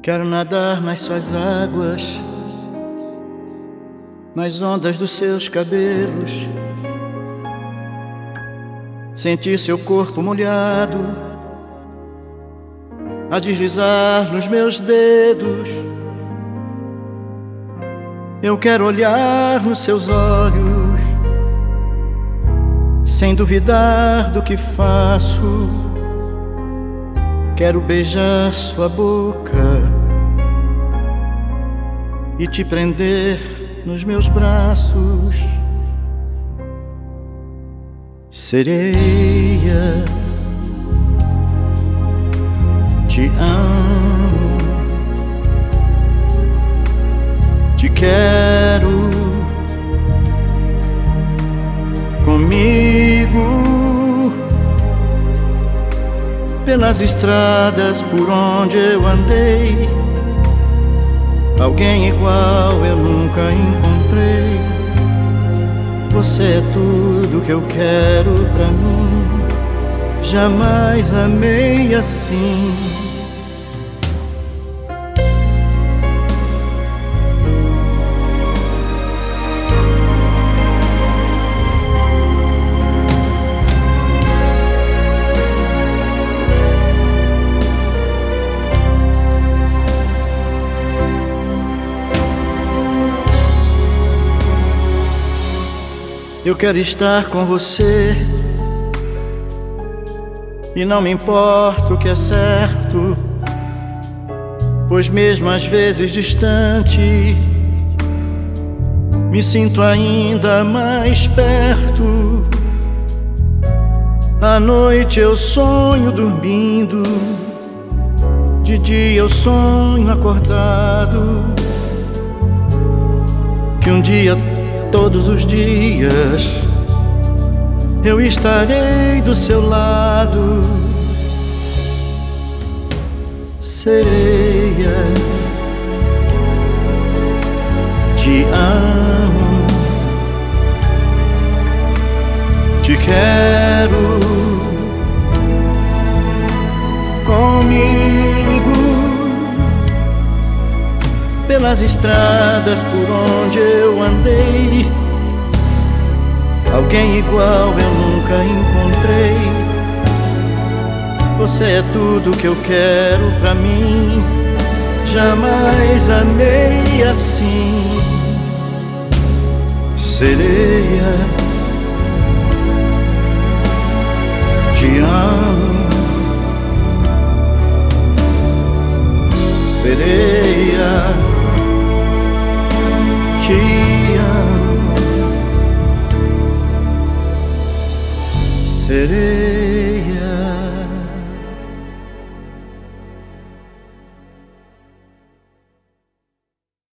Quero nadar nas suas águas, nas ondas dos seus cabelos, sentir seu corpo molhado a deslizar nos meus dedos. Eu quero olhar nos seus olhos, sem duvidar do que faço. Quero beijar sua boca e te prender nos meus braços. Sereia, te amo, te quero comigo pelas estradas por onde eu andei. Alguém igual eu nunca encontrei. Você é tudo que eu quero pra mim. Jamais amei assim. Eu quero estar com você e não me importa o que é certo, pois mesmo às vezes distante me sinto ainda mais perto. À noite eu sonho dormindo, de dia eu sonho acordado, que um dia, todos os dias, eu estarei do seu lado. Sereia, te amo, te quero comigo pelas estradas por onde eu andei. Alguém igual eu nunca encontrei. Você é tudo que eu quero pra mim. Jamais amei assim. Sereia, te amo. Sereia, te amo. Sereia.